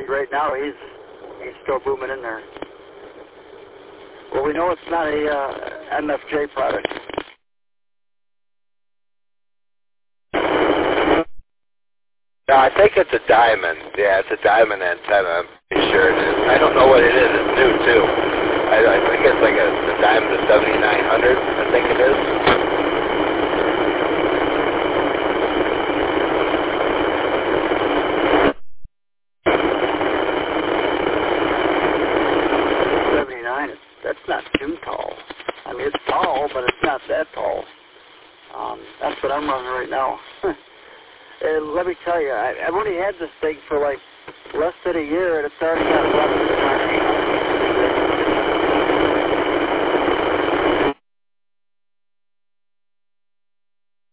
right now he's still booming in there. Well, we know it's not a MFJ product. No, I think it's a diamond. Yeah, it's a diamond antenna. I'm pretty sure it is. I don't know what it is. It's new, too. I think it's like a diamond to 7900, I think it is. That's not too tall. I mean, it's tall, but it's not that tall. That's what I'm running right now. Let me tell you, I've only had this thing for like less than a year, and it's already got 11